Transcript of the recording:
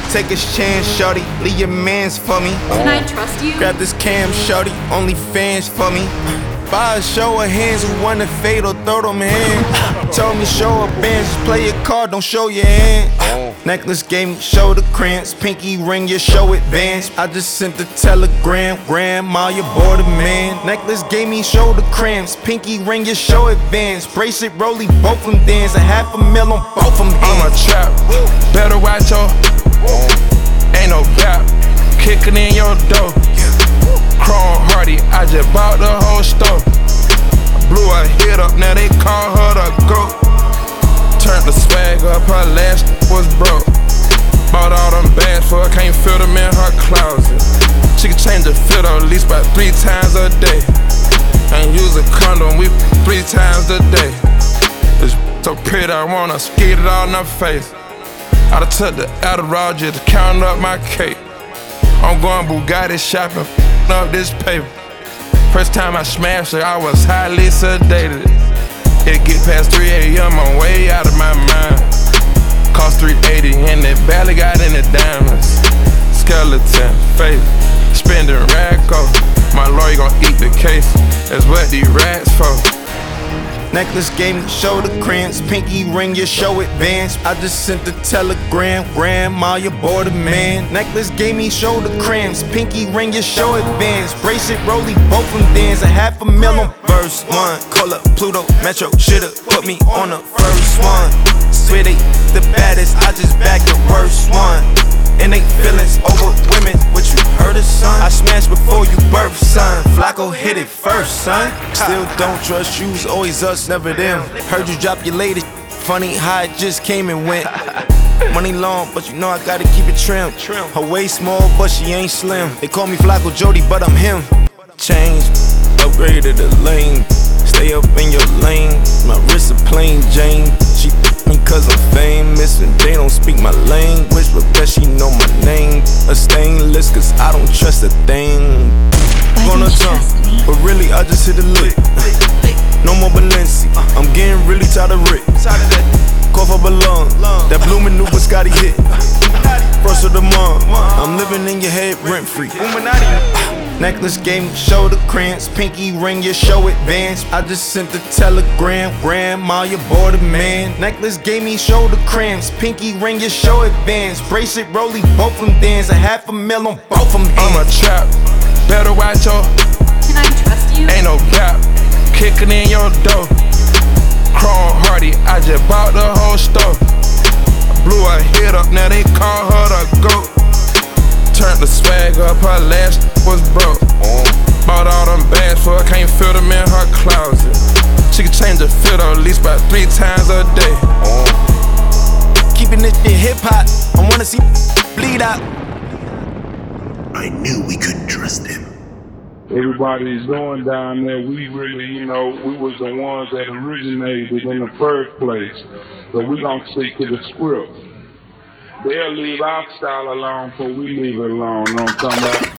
take a chance, shorty. Leave your mans for me. Can I trust you? Grab this cam, shorty. Only fans for me. Buy a show of hands who wanna fade or throw them hands. Told me show her bands, just play your card, don't show your hand. Necklace gave me shoulder cramps, pinky ring, your show advance. I just sent the telegram, grandma, you bored a man. Necklace gave me shoulder cramps, pinky ring, your show advance. Bracelet, rollie, both them dance, $500,000 on both them hands. I'm a trap, better watch your. Ain't no gap, kicking in your door. Chrome Hardy, I just bought the whole store. Blew her head up, now they call her the GOAT. Turned the swag up, her last was broke. Bought all them bags for her, can't fit them in her closet. She can change the filter at least about 3 times a day. And use a condom, we 3 times a day. This so pretty, I wanna skid it all in her face. I done took the Adderall just to count up my cake. I'm going Bugatti shopping, up this paper. First time I smashed her, I was highly sedated. It get past 3 a.m., I'm way out of my mind. Cost $380 and it barely got any diamonds. Skeleton, face, spending rag off. My lawyer gon' eat the case, that's what these rats for. Necklace gave me shoulder cramps, pinky ring, your show advance. I just sent the telegram, grandma, you bored a man. Necklace gave me shoulder cramps, pinky ring, your show advance. Bracelet, rollie, both them dance, $500,000 on verse 1. Call up Pluto, Metro, shoulda put me on the first one. Swear they the baddest, I just back the worst one. And they feelings over women, what you heard of, son? I smashed before you birth, son. Flacco hit it first, son. Still don't trust you, it's always us, never them. Heard you drop your latest, funny how it just came and went. Money long, but you know I gotta keep it trim. Her waist small, but she ain't slim. They call me Flacco Jody, but I'm him. Change, upgraded the lane. Stay up in your lane. My wrist a plain Jane. She me cause I'm famous and they don't speak my language, but bet she know my name. A stainless cause I don't trust a thing. Gonna tongue, but really I just hit a lick. No more Balenci, I'm getting really tired of Rick. Call for belong, that blooming new Biscotti hit. First of the month, I'm living in your head rent free. Necklace gave me shoulder cramps, pinky ring, your show advance. I just sent the telegram, grandma, you bored a man. Necklace gave me shoulder cramps, pinky ring, your show advance. Bracelet, rollie, both them dance, $500,000 on both them hands. I'm a trap, better watch your. Can I trust you? Ain't no gap, kicking in your door. Chrome Hardy, I just bought the whole store. Blew her head up, now they call her the GOAT. Turned the swag up, her last was broke. Bought all them bags for her, can't fit them in her closet. She can change the filter at least about 3 times a day. Keeping this shit hip hop, I wanna see bleed out. I knew we couldn't trust him. Everybody's doing down there, we really, we was the ones that originated in the first place. So we gonna stick to the script. They'll leave our style alone before we leave it alone, you know what I'm talking about?